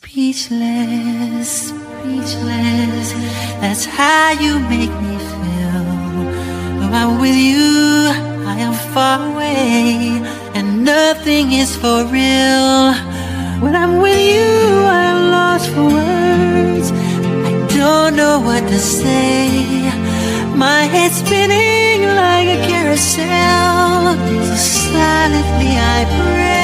Speechless, speechless, that's how you make me feel. When I'm with you, I am far away, and nothing is for real. When I'm with you, I am lost for words. I don't know what to say. My head's spinning like a carousel, so silently I pray.